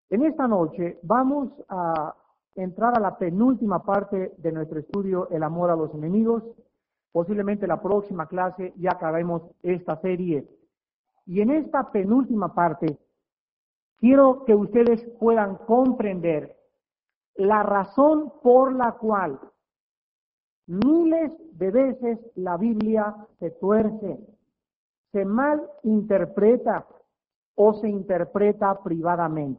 En esta noche vamos a entrar a la penúltima parte de nuestro estudio, El amor a los enemigos. Posiblemente la próxima clase ya acabemos esta serie. Y en esta penúltima parte, quiero que ustedes puedan comprender la razón por la cual miles de veces la Biblia se tuerce, se malinterpreta o se interpreta privadamente.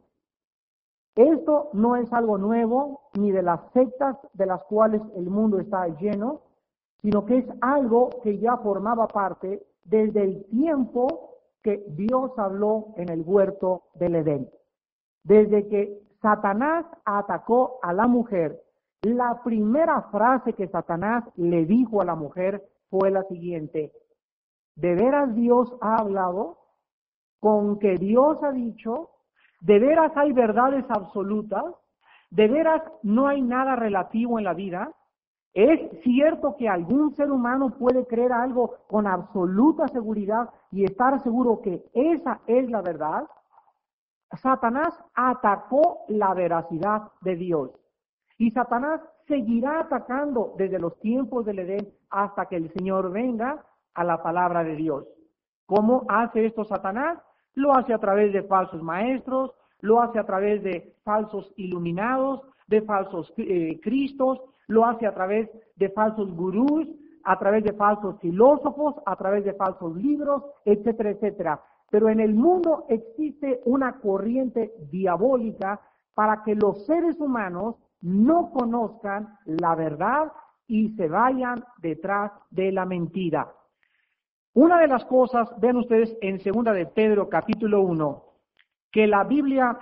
Esto no es algo nuevo ni de las sectas de las cuales el mundo está lleno, sino que es algo que ya formaba parte desde el tiempo que Dios habló en el huerto del Edén. Desde que Satanás atacó a la mujer, la primera frase que Satanás le dijo a la mujer fue la siguiente: ¿de veras Dios ha hablado? ¿Con que Dios ha dicho? ¿De veras hay verdades absolutas? ¿De veras no hay nada relativo en la vida? ¿Es cierto que algún ser humano puede creer algo con absoluta seguridad y estar seguro que esa es la verdad? Satanás atacó la veracidad de Dios. Y Satanás seguirá atacando desde los tiempos del Edén hasta que el Señor venga a la palabra de Dios. ¿Cómo hace esto Satanás? Lo hace a través de falsos maestros, lo hace a través de falsos iluminados, de falsos cristos, lo hace a través de falsos gurús, a través de falsos filósofos, a través de falsos libros, etcétera, etcétera. Pero en el mundo existe una corriente diabólica para que los seres humanos no conozcan la verdad y se vayan detrás de la mentira. Una de las cosas, vean ustedes en 2 de Pedro capítulo 1, que la Biblia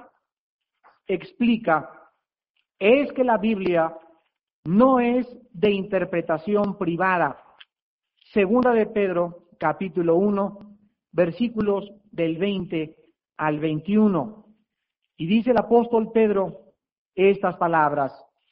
explica, es que la Biblia no es de interpretación privada. 2 de Pedro capítulo 1, versículos del 20 al 21. Y dice el apóstol Pedro estas palabras: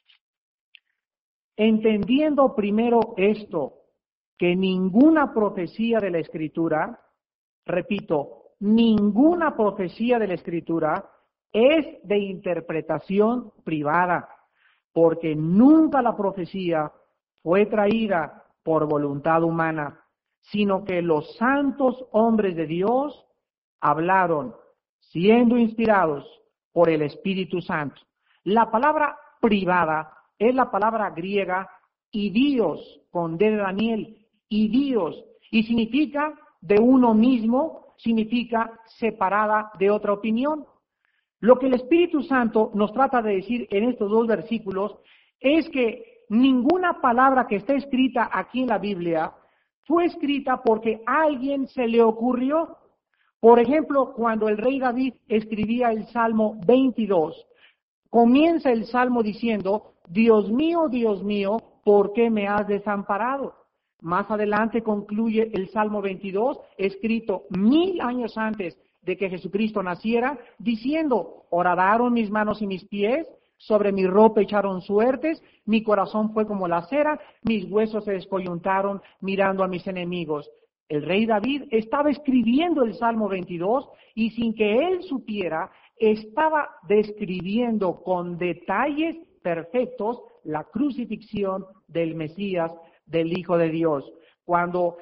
entendiendo primero esto, que ninguna profecía de la Escritura, repito, ninguna profecía de la Escritura es de interpretación privada, porque nunca la profecía fue traída por voluntad humana, sino que los santos hombres de Dios hablaron, siendo inspirados por el Espíritu Santo. La palabra privada es la palabra griega idios, con D de Daniel, idios, y significa de uno mismo, significa separada de otra opinión. Lo que el Espíritu Santo nos trata de decir en estos dos versículos es que ninguna palabra que está escrita aquí en la Biblia fue escrita porque a alguien se le ocurrió. Por ejemplo, cuando el rey David escribía el Salmo 22, comienza el Salmo diciendo: Dios mío, ¿por qué me has desamparado? Más adelante concluye el Salmo 22, escrito 1000 años antes de que Jesucristo naciera, diciendo: horadaron mis manos y mis pies, sobre mi ropa echaron suertes, mi corazón fue como la cera, mis huesos se descoyuntaron mirando a mis enemigos. El rey David estaba escribiendo el Salmo 22 y sin que él supiera, estaba describiendo con detalles perfectos la crucifixión del Mesías, del Hijo de Dios. Cuando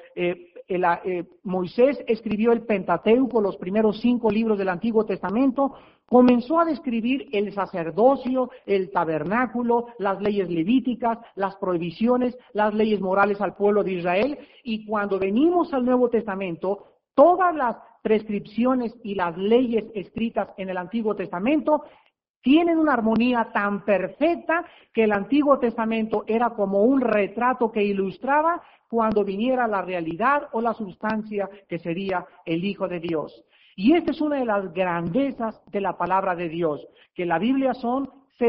Moisés escribió el Pentateuco, los primeros 5 libros del Antiguo Testamento, comenzó a describir el sacerdocio, el tabernáculo, las leyes levíticas, las prohibiciones, las leyes morales al pueblo de Israel, y cuando venimos al Nuevo Testamento, todas las prescripciones y las leyes escritas en el Antiguo Testamento tienen una armonía tan perfecta que el Antiguo Testamento era como un retrato que ilustraba cuando viniera la realidad o la sustancia que sería el Hijo de Dios. Y esta es una de las grandezas de la palabra de Dios, que la Biblia son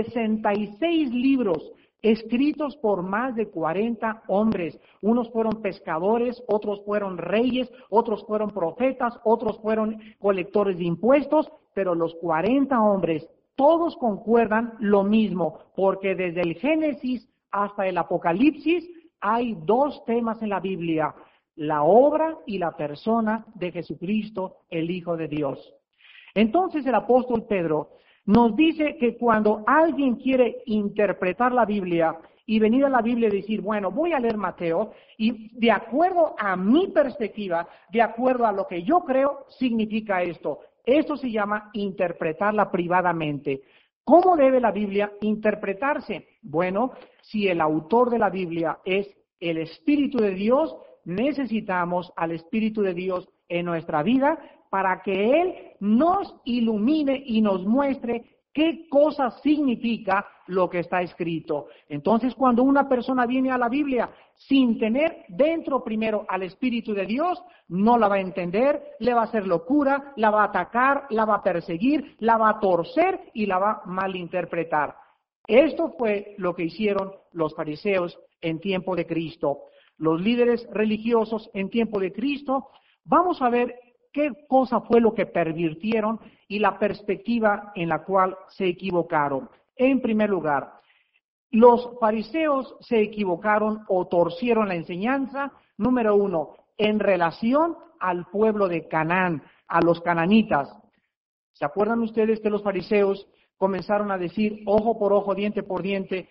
66 libros escritos por más de 40 hombres. Unos fueron pescadores, otros fueron reyes, otros fueron profetas, otros fueron colectores de impuestos, pero los 40 hombres todos concuerdan lo mismo, porque desde el Génesis hasta el Apocalipsis hay 2 temas en la Biblia: la obra y la persona de Jesucristo, el Hijo de Dios. Entonces el apóstol Pedro Nos dice que cuando alguien quiere interpretar la Biblia y venir a la Biblia y decir, bueno, voy a leer Mateo y de acuerdo a mi perspectiva, de acuerdo a lo que yo creo, significa esto. Esto se llama interpretarla privadamente. ¿Cómo debe la Biblia interpretarse? Bueno, si el autor de la Biblia es el Espíritu de Dios, necesitamos al Espíritu de Dios en nuestra vida para que Él nos ilumine y nos muestre qué cosa significa lo que está escrito. Entonces, cuando una persona viene a la Biblia sin tener dentro primero al Espíritu de Dios, no la va a entender, le va a hacer locura, la va a atacar, la va a perseguir, la va a torcer y la va a malinterpretar. Esto fue lo que hicieron los fariseos en tiempo de Cristo. Los líderes religiosos en tiempo de Cristo, vamos a ver qué cosa fue lo que pervirtieron y la perspectiva en la cual se equivocaron. En primer lugar, los fariseos se equivocaron o torcieron la enseñanza, número uno, en relación al pueblo de Canaán, a los cananitas. ¿Se acuerdan ustedes que los fariseos comenzaron a decir ojo por ojo, diente por diente?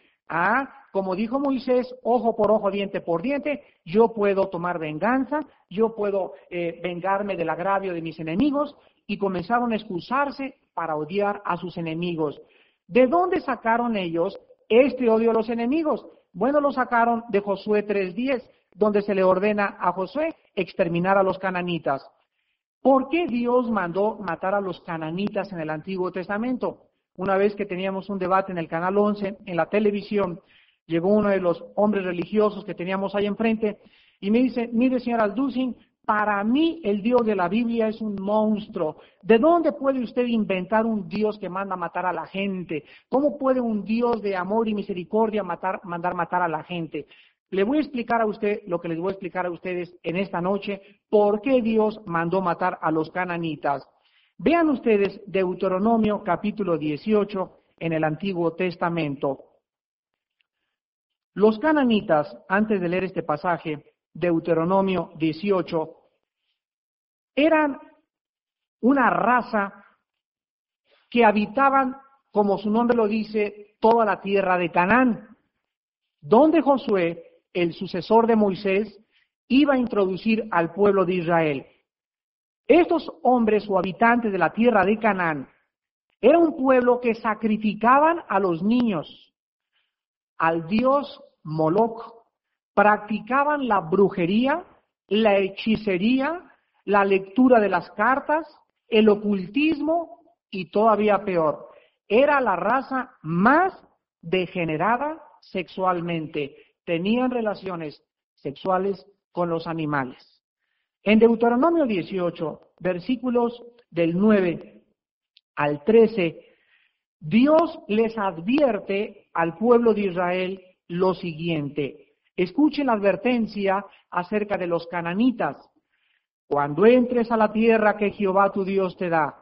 Como dijo Moisés, ojo por ojo, diente por diente, yo puedo tomar venganza, yo puedo vengarme del agravio de mis enemigos, y comenzaron a excusarse para odiar a sus enemigos. ¿De dónde sacaron ellos este odio a los enemigos? Bueno, lo sacaron de Josué 3:10, donde se le ordena a Josué exterminar a los cananitas. ¿Por qué Dios mandó matar a los cananitas en el Antiguo Testamento? Una vez que teníamos un debate en el Canal 11, en la televisión, llegó uno de los hombres religiosos que teníamos ahí enfrente y me dice, mire señor Alducin, para mí el Dios de la Biblia es un monstruo. ¿De dónde puede usted inventar un Dios que manda matar a la gente? ¿Cómo puede un Dios de amor y misericordia mandar matar a la gente? Le voy a explicar a usted lo que les voy a explicar a ustedes en esta noche, por qué Dios mandó matar a los cananitas. Vean ustedes Deuteronomio capítulo 18 en el Antiguo Testamento. Los cananitas, antes de leer este pasaje, Deuteronomio 18, eran una raza que habitaban, como su nombre lo dice, toda la tierra de Canaán, donde Josué, el sucesor de Moisés, iba a introducir al pueblo de Israel. Estos hombres o habitantes de la tierra de Canaán era un pueblo que sacrificaban a los niños al dios Moloch, practicaban la brujería, la hechicería, la lectura de las cartas, el ocultismo y todavía peor. Era la raza más degenerada sexualmente. Tenían relaciones sexuales con los animales. En Deuteronomio 18, versículos del 9 al 13, Dios les advierte al pueblo de Israel lo siguiente. Escuchen la advertencia acerca de los cananitas. Cuando entres a la tierra que Jehová tu Dios te da,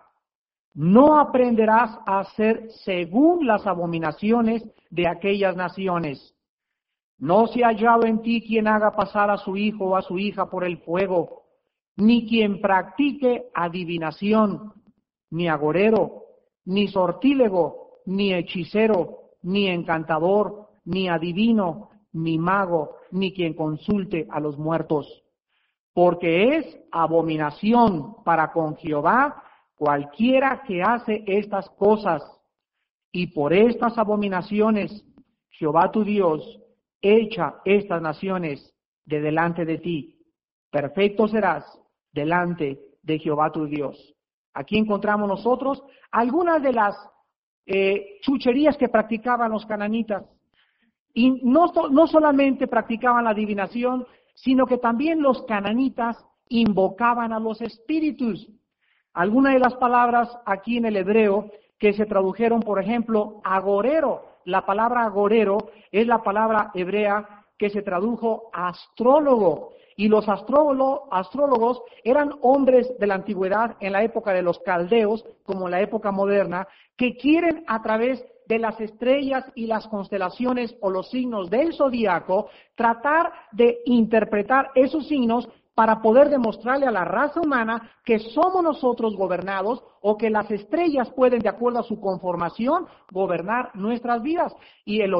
no aprenderás a hacer según las abominaciones de aquellas naciones. No se ha hallado en ti quien haga pasar a su hijo o a su hija por el fuego, ni quien practique adivinación, ni agorero, ni sortílego, ni hechicero, ni encantador, ni adivino, ni mago, ni quien consulte a los muertos. Porque es abominación para con Jehová cualquiera que hace estas cosas. Y por estas abominaciones, Jehová tu Dios echa estas naciones de delante de ti. Perfecto serás delante de Jehová tu Dios. Aquí encontramos nosotros algunas de las chucherías que practicaban los cananitas. Y no solamente practicaban la adivinación, sino que también los cananitas invocaban a los espíritus. Algunas de las palabras aquí en el hebreo que se tradujeron, por ejemplo, agorero. La palabra agorero es la palabra hebrea que se tradujo astrólogo. Y los astrólogos eran hombres de la antigüedad, en la época de los caldeos, como en la época moderna, que quieren a través de las estrellas y las constelaciones o los signos del zodiaco, tratar de interpretar esos signos para poder demostrarle a la raza humana que somos nosotros gobernados o que las estrellas pueden, de acuerdo a su conformación, gobernar nuestras vidas. Y el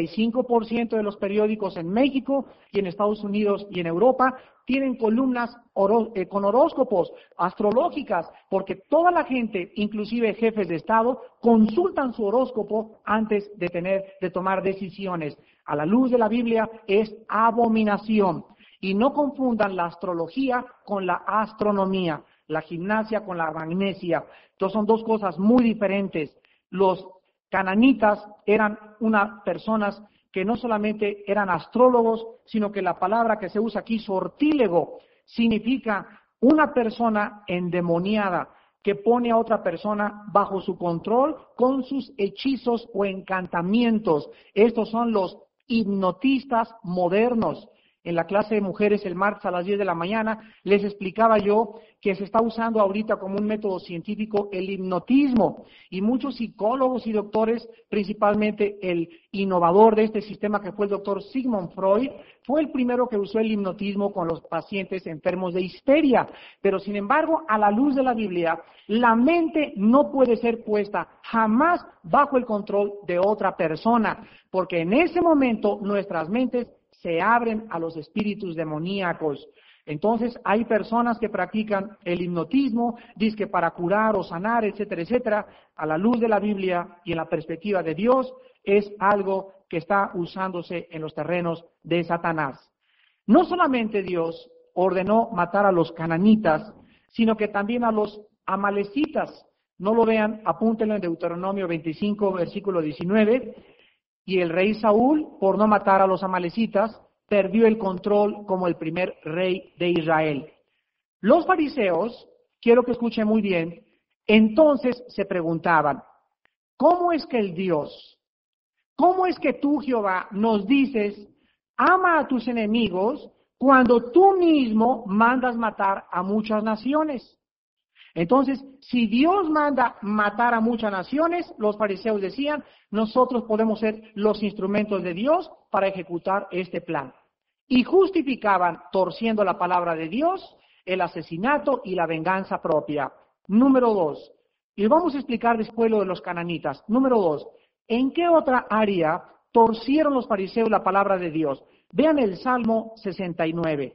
85% de los periódicos en México y en Estados Unidos y en Europa tienen columnas con horóscopos, astrológicas, porque toda la gente, inclusive jefes de Estado, consultan su horóscopo antes de tomar decisiones. A la luz de la Biblia es abominación. Y no confundan la astrología con la astronomía, la gimnasia con la magnesia. Entonces son dos cosas muy diferentes. Los cananitas eran unas personas que no solamente eran astrólogos, sino que la palabra que se usa aquí, sortílego, significa una persona endemoniada que pone a otra persona bajo su control con sus hechizos o encantamientos. Estos son los hipnotistas modernos. En la clase de mujeres el martes a las 10 de la mañana les explicaba yo que se está usando ahorita como un método científico el hipnotismo, y muchos psicólogos y doctores, principalmente el innovador de este sistema que fue el doctor Sigmund Freud, fue el primero que usó el hipnotismo con los pacientes enfermos de histeria. Pero sin embargo, a la luz de la Biblia, la mente no puede ser puesta jamás bajo el control de otra persona, porque en ese momento nuestras mentes se abren a los espíritus demoníacos. Entonces hay personas que practican el hipnotismo, dizque para curar o sanar, etcétera, etcétera. A la luz de la Biblia y en la perspectiva de Dios, es algo que está usándose en los terrenos de Satanás. No solamente Dios ordenó matar a los cananitas, sino que también a los amalecitas. No lo vean, apúntenlo en Deuteronomio 25, versículo 19. Y el rey Saúl, por no matar a los amalecitas, perdió el control como el primer rey de Israel. Los fariseos, quiero que escuchen muy bien, entonces se preguntaban, ¿cómo es que el Dios, cómo es que tú, Jehová, nos dices, ama a tus enemigos cuando tú mismo mandas matar a muchas naciones? Entonces, si Dios manda matar a muchas naciones, los fariseos decían, nosotros podemos ser los instrumentos de Dios para ejecutar este plan. Y justificaban, torciendo la palabra de Dios, el asesinato y la venganza propia. Número 2, y vamos a explicar después lo de los cananitas. Número 2, ¿en qué otra área torcieron los fariseos la palabra de Dios? Vean el Salmo 69.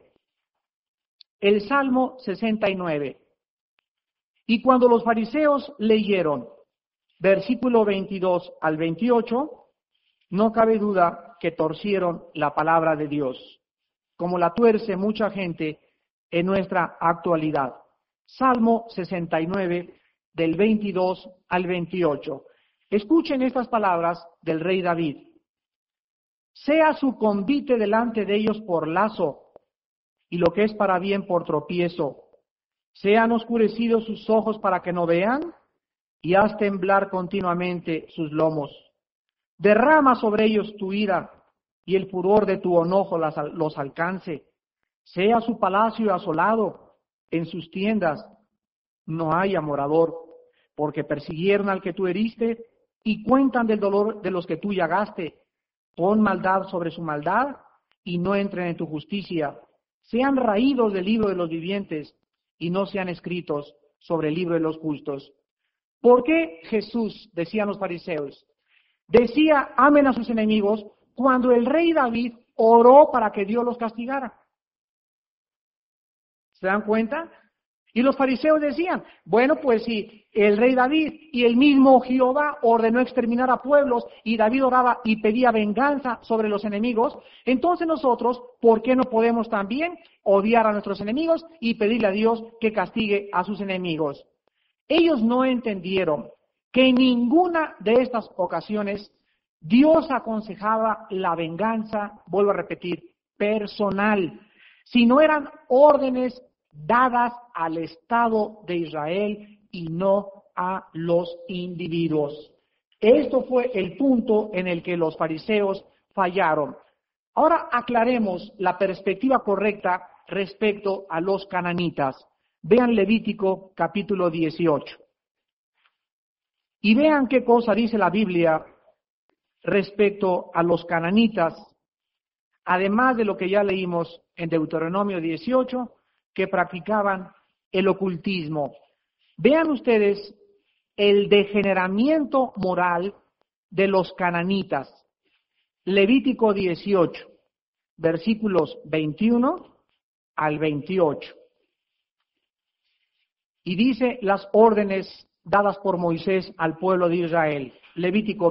El Salmo 69. Y cuando los fariseos leyeron versículo 22 al 28, no cabe duda que torcieron la palabra de Dios, como la tuerce mucha gente en nuestra actualidad. Salmo 69, del 22 al 28. Escuchen estas palabras del rey David. Sea su convite delante de ellos por lazo, y lo que es para bien por tropiezo. Sean oscurecidos sus ojos para que no vean, y haz temblar continuamente sus lomos. Derrama sobre ellos tu ira, y el furor de tu enojo los alcance. Sea su palacio asolado, en sus tiendas no haya morador, porque persiguieron al que tú heriste, y cuentan del dolor de los que tú llagaste. Pon maldad sobre su maldad, y no entren en tu justicia. Sean raídos del libro de los vivientes, y no sean escritos sobre el libro de los justos. ¿Por qué Jesús, decían los fariseos, decía amen a sus enemigos cuando el rey David oró para que Dios los castigara? ¿Se dan cuenta? Y los fariseos decían, bueno, pues si el rey David y el mismo Jehová ordenó exterminar a pueblos y David oraba y pedía venganza sobre los enemigos, entonces nosotros, ¿por qué no podemos también odiar a nuestros enemigos y pedirle a Dios que castigue a sus enemigos? Ellos no entendieron que en ninguna de estas ocasiones Dios aconsejaba la venganza, vuelvo a repetir, personal, sino eran órdenes dadas al Estado de Israel y no a los individuos. Esto fue el punto en el que los fariseos fallaron. Ahora aclaremos la perspectiva correcta respecto a los cananitas. Vean Levítico capítulo 18. Y vean qué cosa dice la Biblia respecto a los cananitas, además de lo que ya leímos en Deuteronomio 18, que practicaban el ocultismo. Vean ustedes el degeneramiento moral de los cananitas. Levítico 18, versículos 21 al 28. Y dice las órdenes dadas por Moisés al pueblo de Israel. Levítico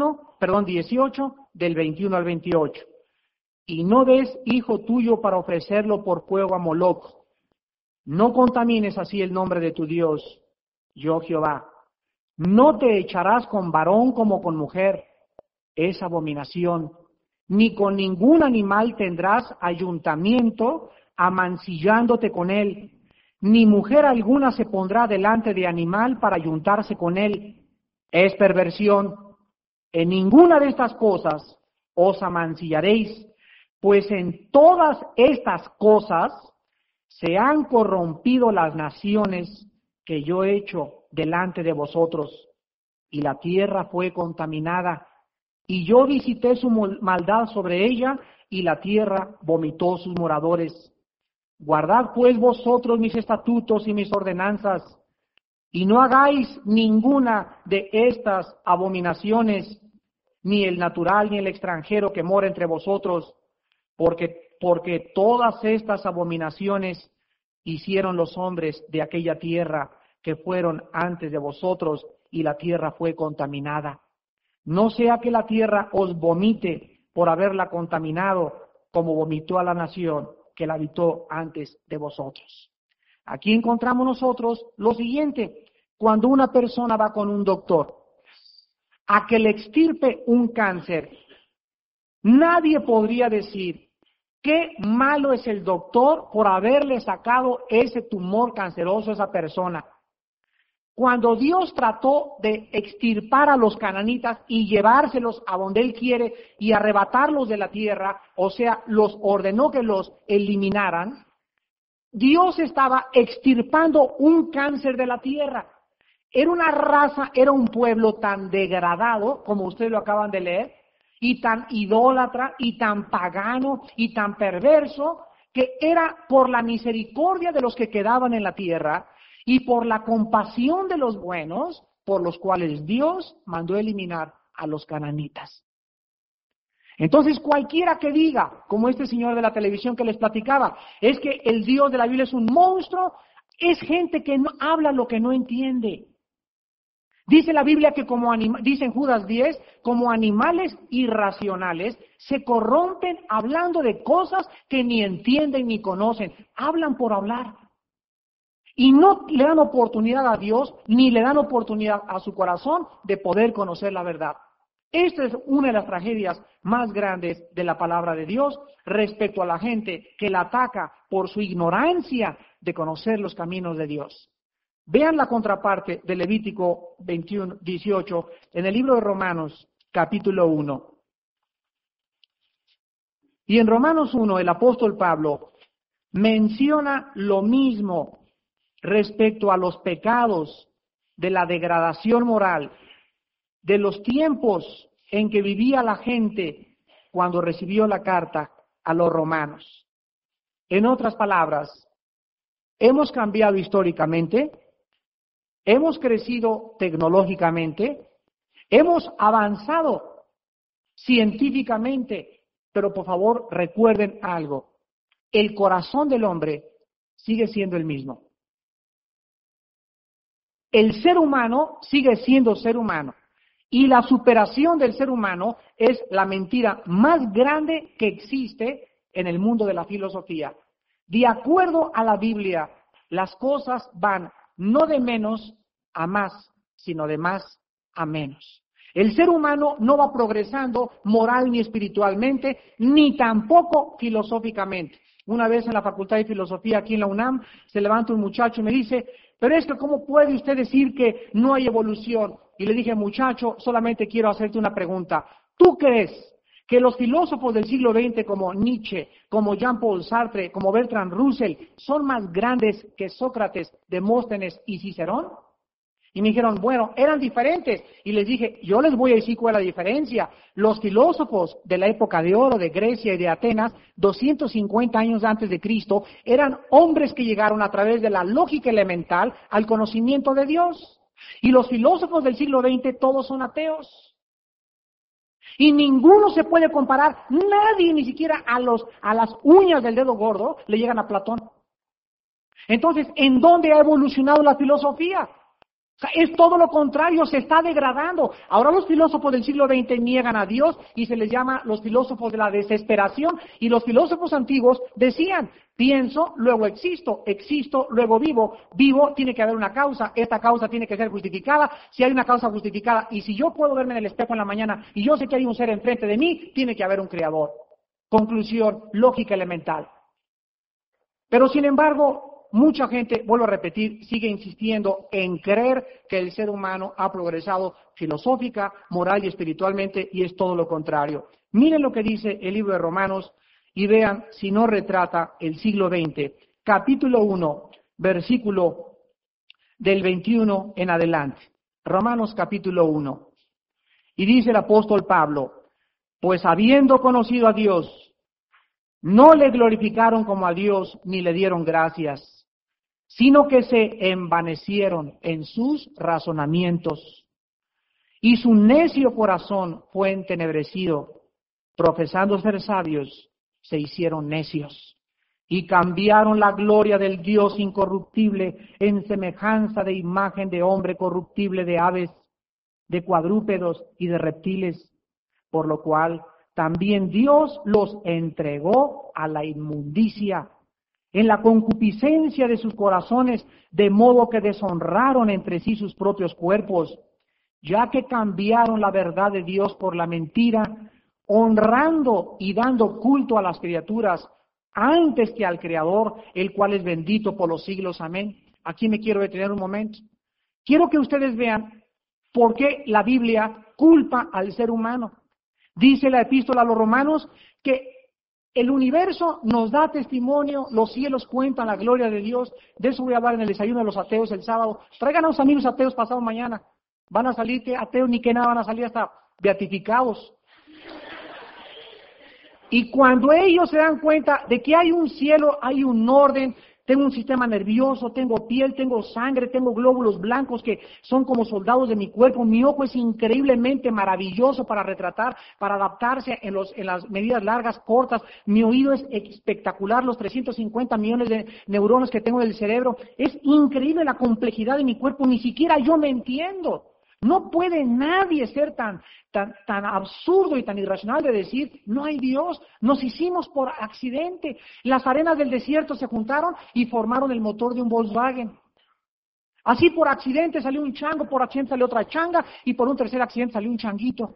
18, del 21 al 28. Y no des hijo tuyo para ofrecerlo por fuego a Moloc. No contamines así el nombre de tu Dios, yo Jehová. No te echarás con varón como con mujer, es abominación. Ni con ningún animal tendrás ayuntamiento, amancillándote con él. Ni mujer alguna se pondrá delante de animal para ayuntarse con él. Es perversión. En ninguna de estas cosas os amancillaréis, pues en todas estas cosas se han corrompido las naciones que yo he hecho delante de vosotros, y la tierra fue contaminada, y yo visité su maldad sobre ella, y la tierra vomitó sus moradores. Guardad pues vosotros mis estatutos y mis ordenanzas, y no hagáis ninguna de estas abominaciones, ni el natural ni el extranjero que mora entre vosotros, porque todas estas abominaciones hicieron los hombres de aquella tierra que fueron antes de vosotros, y la tierra fue contaminada. No sea que la tierra os vomite por haberla contaminado, como vomitó a la nación que la habitó antes de vosotros. Aquí encontramos nosotros lo siguiente: cuando una persona va con un doctor a que le extirpe un cáncer, nadie podría decir qué malo es el doctor por haberle sacado ese tumor canceroso a esa persona. Cuando Dios trató de extirpar a los cananitas y llevárselos a donde Él quiere y arrebatarlos de la tierra, o sea, los ordenó que los eliminaran, Dios estaba extirpando un cáncer de la tierra. Era una raza, era un pueblo tan degradado, como ustedes lo acaban de leer, y tan idólatra, y tan pagano, y tan perverso, que era por la misericordia de los que quedaban en la tierra, y por la compasión de los buenos, por los cuales Dios mandó eliminar a los cananitas. Entonces cualquiera que diga, como este señor de la televisión que les platicaba, es que el Dios de la Biblia es un monstruo, es gente que no habla lo que no entiende. Dice la Biblia que dice en Judas 10, como animales irracionales, se corrompen hablando de cosas que ni entienden ni conocen. Hablan por hablar. Y no le dan oportunidad a Dios, ni le dan oportunidad a su corazón de poder conocer la verdad. Esta es una de las tragedias más grandes de la palabra de Dios respecto a la gente que la ataca por su ignorancia de conocer los caminos de Dios. Vean la contraparte de Levítico 18 en el libro de Romanos, capítulo 1. Y en Romanos 1 el apóstol Pablo menciona lo mismo respecto a los pecados de la degradación moral, de los tiempos en que vivía la gente cuando recibió la carta a los romanos. En otras palabras, hemos cambiado históricamente, hemos crecido tecnológicamente, hemos avanzado científicamente, pero por favor recuerden algo: el corazón del hombre sigue siendo el mismo. El ser humano sigue siendo ser humano. Y la superación del ser humano es la mentira más grande que existe en el mundo de la filosofía. De acuerdo a la Biblia, las cosas van no de menos a más, sino de más a menos. El ser humano no va progresando moral ni espiritualmente, ni tampoco filosóficamente. Una vez en la Facultad de Filosofía aquí en la UNAM, se levanta un muchacho y me dice: pero es que ¿cómo puede usted decir que no hay evolución? Y le dije: muchacho, solamente quiero hacerte una pregunta. ¿Tú crees que los filósofos del siglo XX como Nietzsche, como Jean-Paul Sartre, como Bertrand Russell, son más grandes que Sócrates, Demóstenes y Cicerón? Y me dijeron, bueno, eran diferentes. Y les dije, yo les voy a decir cuál es la diferencia. Los filósofos de la época de oro de Grecia y de Atenas, 250 años antes de Cristo, eran hombres que llegaron a través de la lógica elemental al conocimiento de Dios. Y los filósofos del siglo XX todos son ateos. Y ninguno se puede comparar, nadie, ni siquiera a las uñas del dedo gordo, le llegan a Platón. Entonces, ¿en dónde ha evolucionado la filosofía? O sea, es todo lo contrario, se está degradando. Ahora los filósofos del siglo XX niegan a Dios y se les llama los filósofos de la desesperación. Y los filósofos antiguos decían, pienso, luego existo, luego vivo. Vivo, tiene que haber una causa, esta causa tiene que ser justificada. Si hay una causa justificada y si yo puedo verme en el espejo en la mañana y yo sé que hay un ser enfrente de mí, tiene que haber un creador. Conclusión, lógica elemental. Pero sin embargo, mucha gente, vuelvo a repetir, sigue insistiendo en creer que el ser humano ha progresado filosófica, moral y espiritualmente, y es todo lo contrario. Miren lo que dice el libro de Romanos y vean si no retrata el siglo XX. Capítulo 1, versículo del 21 en adelante. Romanos capítulo 1. Y dice el apóstol Pablo, pues habiendo conocido a Dios, no le glorificaron como a Dios ni le dieron gracias, sino que se envanecieron en sus razonamientos, y su necio corazón fue entenebrecido. Profesando ser sabios, se hicieron necios, y cambiaron la gloria del Dios incorruptible en semejanza de imagen de hombre corruptible, de aves, de cuadrúpedos y de reptiles, por lo cual también Dios los entregó a la inmundicia en la concupiscencia de sus corazones, de modo que deshonraron entre sí sus propios cuerpos, ya que cambiaron la verdad de Dios por la mentira, honrando y dando culto a las criaturas antes que al Creador, el cual es bendito por los siglos. Amén. Aquí me quiero detener un momento. Quiero que ustedes vean por qué la Biblia culpa al ser humano. Dice la epístola a los romanos que el universo nos da testimonio, los cielos cuentan la gloria de Dios. De eso voy a hablar en el desayuno de los ateos el sábado. Traigan a los amigos ateos pasado mañana. Van a salir que ateos ni que nada, van a salir hasta beatificados. Y cuando ellos se dan cuenta de que hay un cielo, hay un orden, tengo un sistema nervioso, tengo piel, tengo sangre, tengo glóbulos blancos que son como soldados de mi cuerpo, mi ojo es increíblemente maravilloso para retratar, para adaptarse en las medidas largas, cortas, mi oído es espectacular, los 350 millones de neuronas que tengo del cerebro, es increíble la complejidad de mi cuerpo, ni siquiera yo me entiendo. No puede nadie ser tan absurdo y tan irracional de decir, no hay Dios, nos hicimos por accidente. Las arenas del desierto se juntaron y formaron el motor de un Volkswagen. Así por accidente salió un chango, por accidente salió otra changa y por un tercer accidente salió un changuito.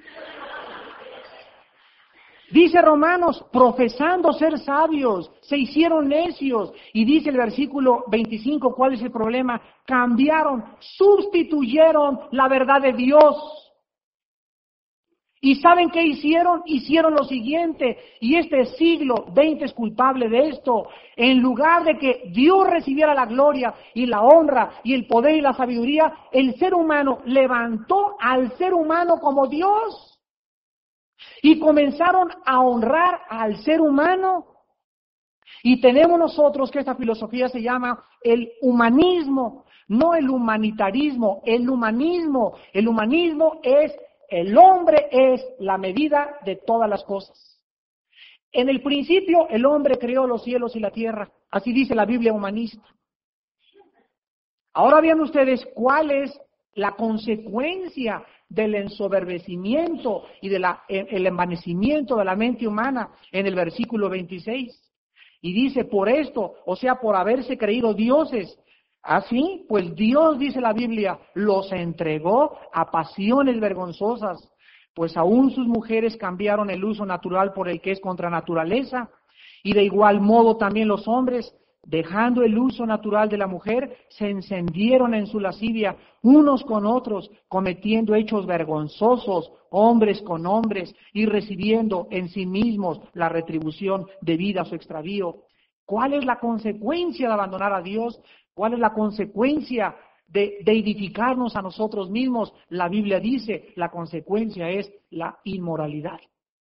Dice Romanos, profesando ser sabios, se hicieron necios. Y dice el versículo 25, ¿cuál es el problema? Cambiaron, sustituyeron la verdad de Dios. ¿Y saben qué hicieron? Hicieron lo siguiente, y este siglo XX es culpable de esto. En lugar de que Dios recibiera la gloria y la honra y el poder y la sabiduría, el ser humano levantó al ser humano como Dios. Y comenzaron a honrar al ser humano. Y tenemos nosotros que esta filosofía se llama el humanismo, no el humanitarismo, el humanismo. El humanismo es, el hombre es la medida de todas las cosas. En el principio el hombre creó los cielos y la tierra, así dice la Biblia humanista. Ahora vean ustedes cuál es la consecuencia del ensoberbecimiento y el envanecimiento de la mente humana en el versículo 26. Y dice, por esto, o sea, por haberse creído dioses. Así, pues Dios, dice la Biblia, los entregó a pasiones vergonzosas, pues aún sus mujeres cambiaron el uso natural por el que es contra naturaleza. Y de igual modo también los hombres, dejando el uso natural de la mujer, se encendieron en su lascivia unos con otros, cometiendo hechos vergonzosos, hombres con hombres, y recibiendo en sí mismos la retribución debida a su extravío. ¿Cuál es la consecuencia de abandonar a Dios? ¿Cuál es la consecuencia de edificarnos a nosotros mismos, la Biblia dice, la consecuencia es la inmoralidad.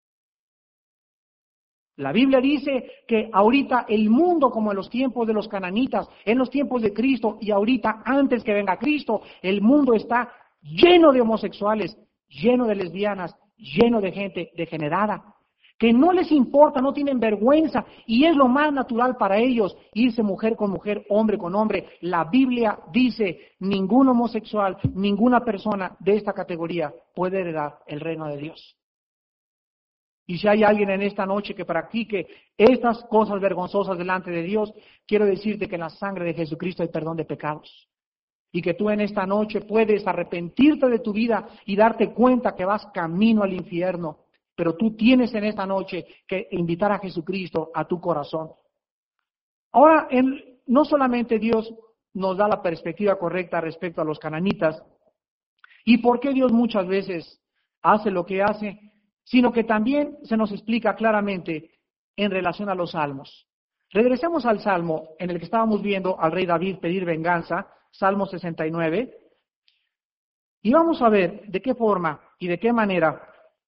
La Biblia dice que ahorita el mundo, como en los tiempos de los cananitas, en los tiempos de Cristo y ahorita antes que venga Cristo, el mundo está lleno de homosexuales, lleno de lesbianas, lleno de gente degenerada, que no les importa, no tienen vergüenza y es lo más natural para ellos irse mujer con mujer, hombre con hombre. La Biblia dice, ningún homosexual, ninguna persona de esta categoría puede heredar el reino de Dios. Y si hay alguien en esta noche que practique estas cosas vergonzosas delante de Dios, quiero decirte que en la sangre de Jesucristo hay perdón de pecados. Y que tú en esta noche puedes arrepentirte de tu vida y darte cuenta que vas camino al infierno. Pero tú tienes en esta noche que invitar a Jesucristo a tu corazón. Ahora, no solamente Dios nos da la perspectiva correcta respecto a los cananitas, y por qué Dios muchas veces hace lo que hace, sino que también se nos explica claramente en relación a los salmos. Regresemos al salmo en el que estábamos viendo al rey David pedir venganza, Salmo 69, y vamos a ver de qué forma y de qué manera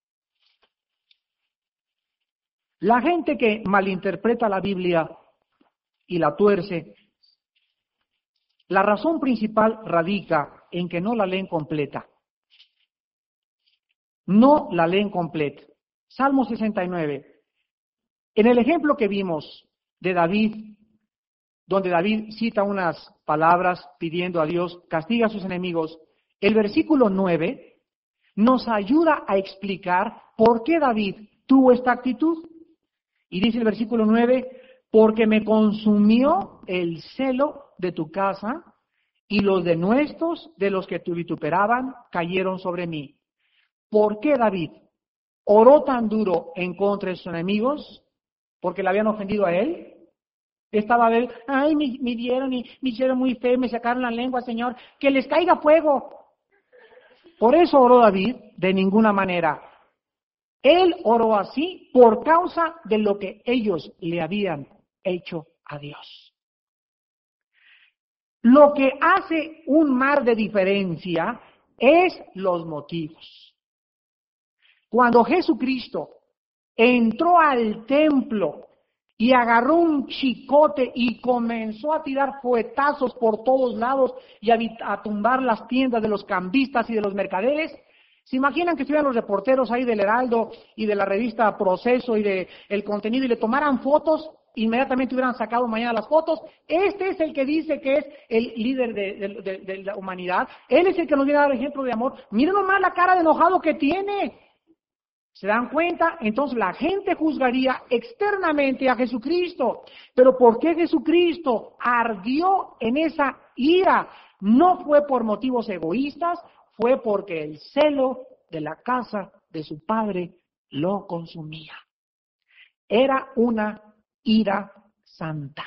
la gente que malinterpreta la Biblia y la tuerce, la razón principal radica en que no la leen completa. No la leen completa. Salmo 69. En el ejemplo que vimos de David, donde David cita unas palabras pidiendo a Dios, castiga a sus enemigos, el versículo 9 nos ayuda a explicar por qué David tuvo esta actitud. Y dice el versículo 9, porque me consumió el celo de tu casa y los denuestos de los que te vituperaban cayeron sobre mí. ¿Por qué David oró tan duro en contra de sus enemigos? ¿Porque le habían ofendido a él? Estaba a ver, ay, me dieron y me hicieron muy feo, me sacaron la lengua, Señor, que les caiga fuego. Por eso oró David, de ninguna manera. Él oró así por causa de lo que ellos le habían hecho a Dios. Lo que hace un mar de diferencia es los motivos. Cuando Jesucristo entró al templo y agarró un chicote y comenzó a tirar fuetazos por todos lados y a tumbar las tiendas de los cambistas y de los mercaderes, ¿se imaginan que estuvieran los reporteros ahí del Heraldo y de la revista Proceso y de El Contenido y le tomaran fotos? Inmediatamente hubieran sacado mañana las fotos. Este es el que dice que es el líder de la humanidad. Él es el que nos viene a dar ejemplo de amor. Miren nomás la cara de enojado que tiene. ¿Se dan cuenta? Entonces la gente juzgaría externamente a Jesucristo. Pero ¿por qué Jesucristo ardió en esa ira? No fue por motivos egoístas, fue porque el celo de la casa de su padre lo consumía. Era una ira santa.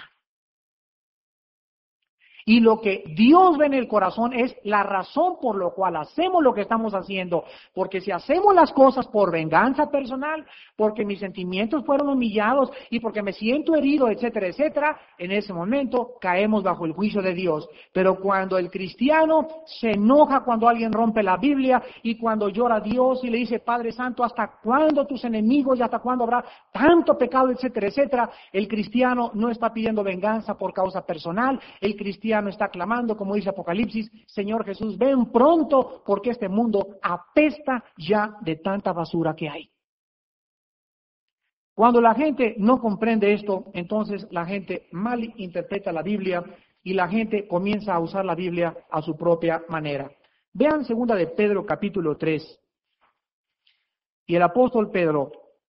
Y lo que Dios ve en el corazón es la razón por la cual hacemos lo que estamos haciendo. Porque si hacemos las cosas por venganza personal, porque mis sentimientos fueron humillados y porque me siento herido, etcétera, etcétera, en ese momento caemos bajo el juicio de Dios. Pero cuando el cristiano se enoja cuando alguien rompe la Biblia y cuando llora a Dios y le dice, Padre Santo, ¿hasta cuándo tus enemigos y hasta cuándo habrá tanto pecado, etcétera, etcétera? El cristiano no está pidiendo venganza por causa personal, el cristiano está clamando, como dice Apocalipsis, Señor Jesús, ven pronto, porque este mundo apesta ya de tanta basura que hay. Cuando la gente no comprende esto, entonces la gente malinterpreta la Biblia y la gente comienza a usar la Biblia a su propia manera. Vean 2 de Pedro capítulo 3. Y el apóstol Pedro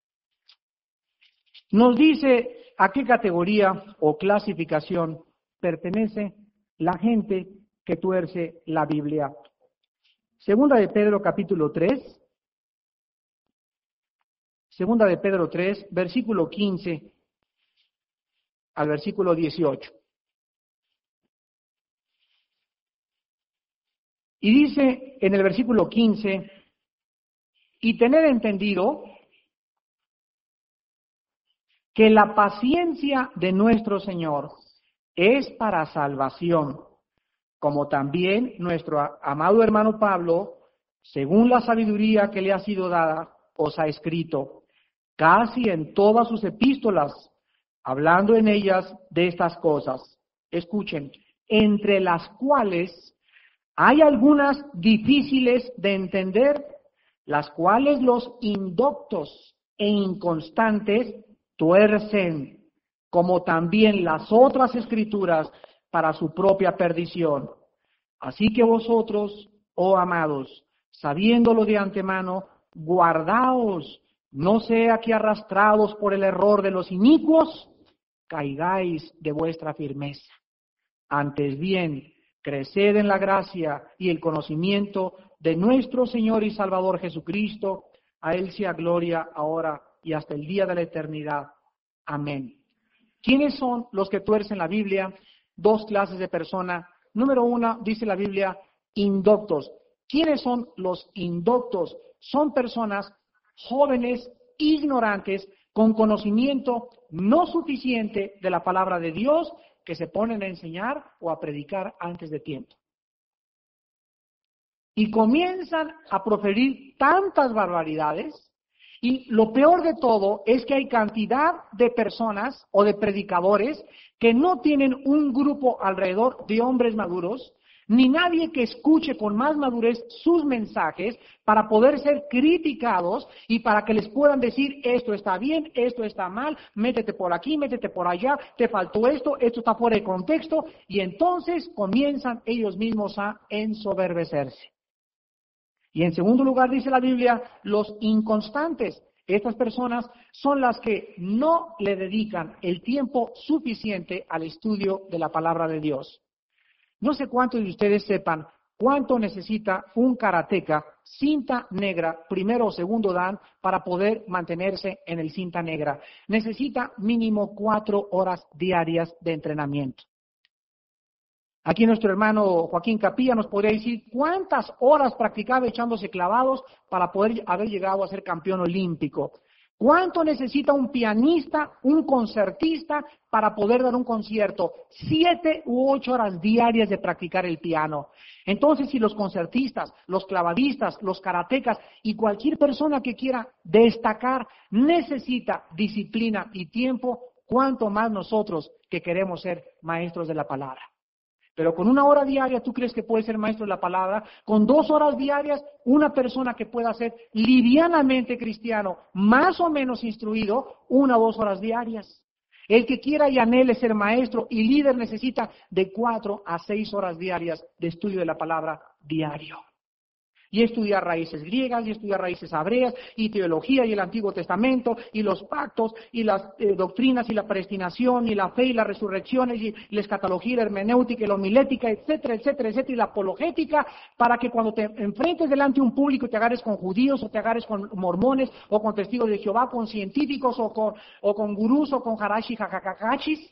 nos dice a qué categoría o clasificación pertenece la gente que tuerce la Biblia. 2 de Pedro capítulo 3. 2 de Pedro 3, versículo 15 al versículo 18. Y dice en el versículo 15, y tener entendido que la paciencia de nuestro Señor es para salvación, como también nuestro amado hermano Pablo, según la sabiduría que le ha sido dada, os ha escrito, casi en todas sus epístolas, hablando en ellas de estas cosas. Escuchen, entre las cuales hay algunas difíciles de entender, las cuales los indoctos e inconstantes tuercen, como también las otras escrituras, para su propia perdición. Así que vosotros, oh amados, sabiéndolo de antemano, guardaos, no sea que arrastrados por el error de los inicuos, caigáis de vuestra firmeza. Antes bien, creced en la gracia y el conocimiento de nuestro Señor y Salvador Jesucristo. A Él sea gloria ahora y hasta el día de la eternidad. Amén. ¿Quiénes son los que tuercen la Biblia? Dos clases de personas. Número uno, dice la Biblia, indoctos. ¿Quiénes son los indoctos? Son personas jóvenes, ignorantes, con conocimiento no suficiente de la palabra de Dios, que se ponen a enseñar o a predicar antes de tiempo. Y comienzan a proferir tantas barbaridades, y lo peor de todo es que hay cantidad de personas o de predicadores que no tienen un grupo alrededor de hombres maduros, ni nadie que escuche con más madurez sus mensajes para poder ser criticados y para que les puedan decir esto está bien, esto está mal, métete por aquí, métete por allá, te faltó esto, esto está fuera de contexto, y entonces comienzan ellos mismos a ensoberbecerse. Y en segundo lugar dice la Biblia, los inconstantes. Estas personas son las que no le dedican el tiempo suficiente al estudio de la palabra de Dios. No sé cuántos de ustedes sepan cuánto necesita un karateca, cinta negra, primero o segundo dan, para poder mantenerse en el cinta negra. Necesita mínimo 4 horas diarias de entrenamiento. Aquí nuestro hermano Joaquín Capilla nos podría decir cuántas horas practicaba echándose clavados para poder haber llegado a ser campeón olímpico. ¿Cuánto necesita un pianista, un concertista para poder dar un concierto? 7 u 8 horas diarias de practicar el piano. Entonces, si los concertistas, los clavadistas, los karatecas y cualquier persona que quiera destacar necesita disciplina y tiempo, ¿cuánto más nosotros que queremos ser maestros de la palabra? Pero con 1 hora diaria, ¿tú crees que puedes ser maestro de la palabra? Con 2 horas diarias, una persona que pueda ser livianamente cristiano, más o menos instruido, 1 o 2 horas diarias. El que quiera y anhele ser maestro y líder necesita de 4 a 6 horas diarias de estudio de la palabra diario. Y estudiar raíces griegas, y estudiar raíces hebreas, y teología, y el Antiguo Testamento, y los pactos, y las doctrinas, y la predestinación, y la fe, y las resurrecciones, y la escatología, y la hermenéutica, y la homilética, etcétera, etcétera, etcétera, y la apologética, para que cuando te enfrentes delante de un público te agarres con judíos, o te agarres con mormones, o con testigos de Jehová, con científicos, o con gurús, o con harashi, jajajakachis,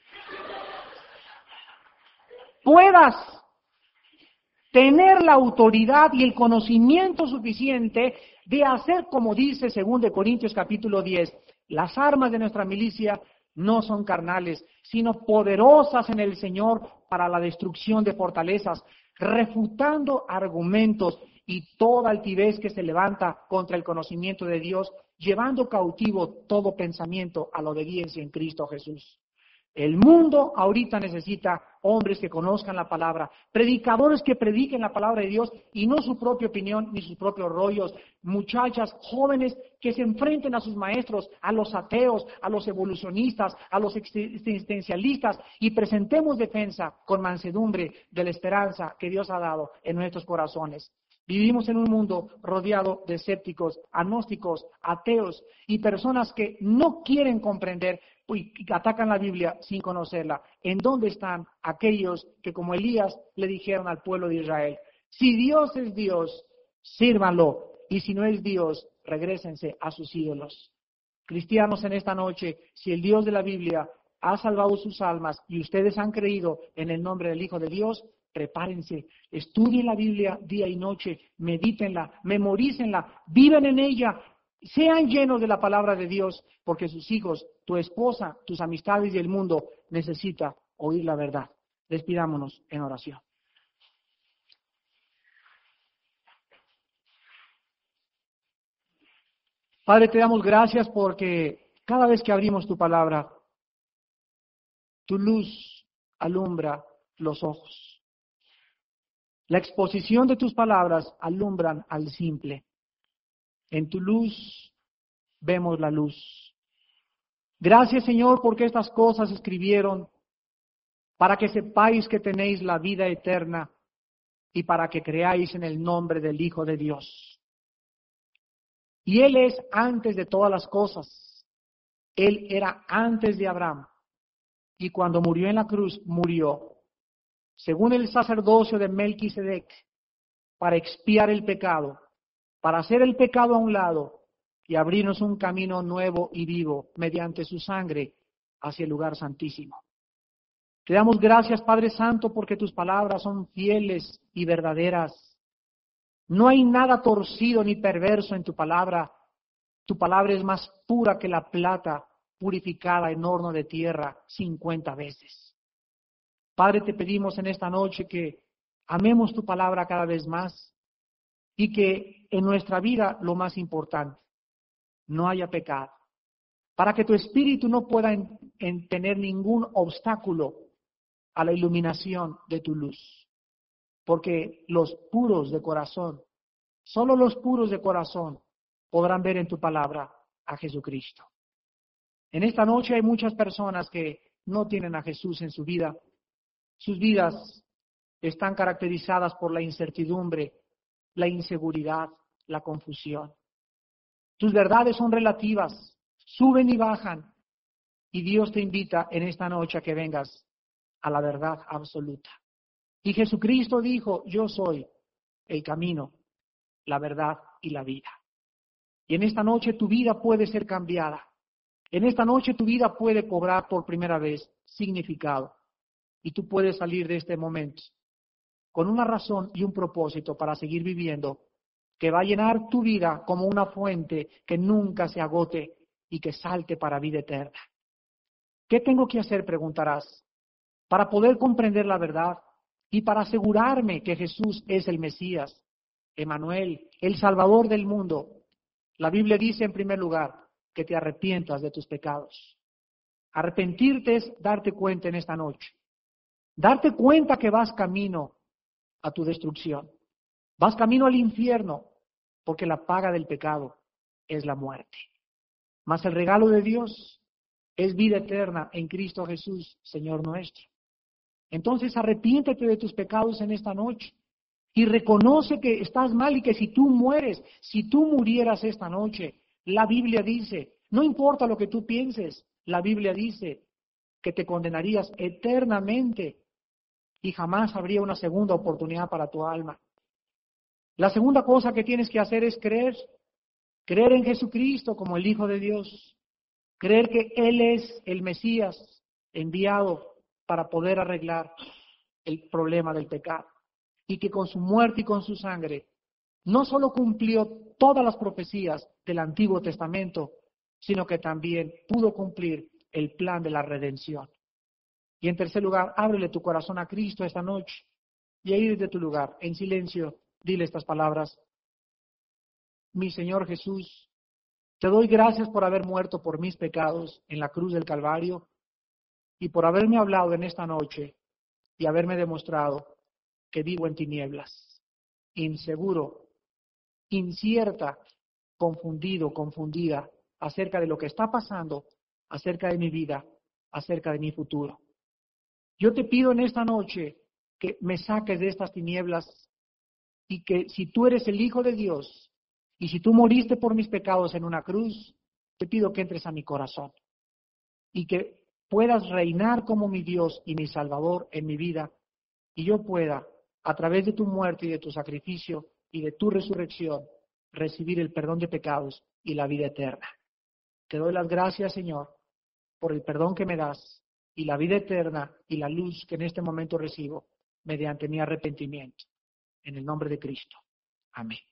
puedas tener la autoridad y el conocimiento suficiente de hacer como dice 2 Corintios capítulo 10, las armas de nuestra milicia no son carnales, sino poderosas en el Señor para la destrucción de fortalezas, refutando argumentos y toda altivez que se levanta contra el conocimiento de Dios, llevando cautivo todo pensamiento a la obediencia en Cristo Jesús. El mundo ahorita necesita hombres que conozcan la palabra, predicadores que prediquen la palabra de Dios y no su propia opinión ni sus propios rollos, muchachas jóvenes que se enfrenten a sus maestros, a los ateos, a los evolucionistas, a los existencialistas y presentemos defensa con mansedumbre de la esperanza que Dios ha dado en nuestros corazones. Vivimos en un mundo rodeado de escépticos, agnósticos, ateos y personas que no quieren comprender y atacan la Biblia sin conocerla. ¿En dónde están aquellos que, como Elías, le dijeron al pueblo de Israel, si Dios es Dios, sírvanlo, y si no es Dios, regrésense a sus ídolos? Cristianos, en esta noche, si el Dios de la Biblia ha salvado sus almas y ustedes han creído en el nombre del Hijo de Dios, prepárense, estudien la Biblia día y noche, medítenla, memorícenla, vivan en ella, sean llenos de la palabra de Dios, porque sus hijos, tu esposa, tus amistades y el mundo necesita oír la verdad. Despidámonos en oración. Padre, te damos gracias porque cada vez que abrimos tu palabra, tu luz alumbra los ojos. La exposición de tus palabras alumbran al simple. En tu luz vemos la luz. Gracias, Señor, porque estas cosas escribieron para que sepáis que tenéis la vida eterna y para que creáis en el nombre del Hijo de Dios. Y Él es antes de todas las cosas. Él era antes de Abraham. Y cuando murió en la cruz, murió, según el sacerdocio de Melquisedec, para expiar el pecado, para hacer el pecado a un lado y abrirnos un camino nuevo y vivo mediante su sangre hacia el lugar santísimo. Te damos gracias, Padre Santo, porque tus palabras son fieles y verdaderas. No hay nada torcido ni perverso en tu palabra. Tu palabra es más pura que la plata purificada en horno de tierra 50 veces. Padre, te pedimos en esta noche que amemos tu palabra cada vez más y que en nuestra vida lo más importante, no haya pecado, para que tu espíritu no pueda tener ningún obstáculo a la iluminación de tu luz. Porque los puros de corazón, solo los puros de corazón podrán ver en tu palabra a Jesucristo. En esta noche hay muchas personas que no tienen a Jesús en su vida. Sus vidas están caracterizadas por la incertidumbre, la inseguridad, la confusión. Tus verdades son relativas, suben y bajan, y Dios te invita en esta noche a que vengas a la verdad absoluta. Y Jesucristo dijo, yo soy el camino, la verdad y la vida. Y en esta noche tu vida puede ser cambiada. En esta noche tu vida puede cobrar por primera vez significado. Y tú puedes salir de este momento con una razón y un propósito para seguir viviendo, que va a llenar tu vida como una fuente que nunca se agote y que salte para vida eterna. ¿Qué tengo que hacer? Preguntarás. Para poder comprender la verdad y para asegurarme que Jesús es el Mesías, Emmanuel, el Salvador del mundo. La Biblia dice en primer lugar que te arrepientas de tus pecados. Arrepentirte es darte cuenta en esta noche. Darte cuenta que vas camino a tu destrucción. Vas camino al infierno, porque la paga del pecado es la muerte. Mas el regalo de Dios es vida eterna en Cristo Jesús, Señor nuestro. Entonces arrepiéntete de tus pecados en esta noche y reconoce que estás mal y que si tú mueres, si tú murieras esta noche, la Biblia dice, no importa lo que tú pienses, la Biblia dice que te condenarías eternamente y jamás habría una segunda oportunidad para tu alma. La segunda cosa que tienes que hacer es creer en Jesucristo como el Hijo de Dios, creer que Él es el Mesías enviado para poder arreglar el problema del pecado y que con su muerte y con su sangre no solo cumplió todas las profecías del Antiguo Testamento, sino que también pudo cumplir el plan de la redención. Y en tercer lugar, ábrele tu corazón a Cristo esta noche y ahí desde tu lugar, en silencio, dile estas palabras. Mi Señor Jesús, te doy gracias por haber muerto por mis pecados en la cruz del Calvario y por haberme hablado en esta noche y haberme demostrado que vivo en tinieblas, inseguro, incierta, confundido, confundida acerca de lo que está pasando, acerca de mi vida, acerca de mi futuro. Yo te pido en esta noche que me saques de estas tinieblas y que si tú eres el Hijo de Dios y si tú moriste por mis pecados en una cruz, te pido que entres a mi corazón y que puedas reinar como mi Dios y mi Salvador en mi vida y yo pueda, a través de tu muerte y de tu sacrificio y de tu resurrección, recibir el perdón de pecados y la vida eterna. Te doy las gracias, Señor, por el perdón que me das y la vida eterna y la luz que en este momento recibo mediante mi arrepentimiento. En el nombre de Cristo. Amén.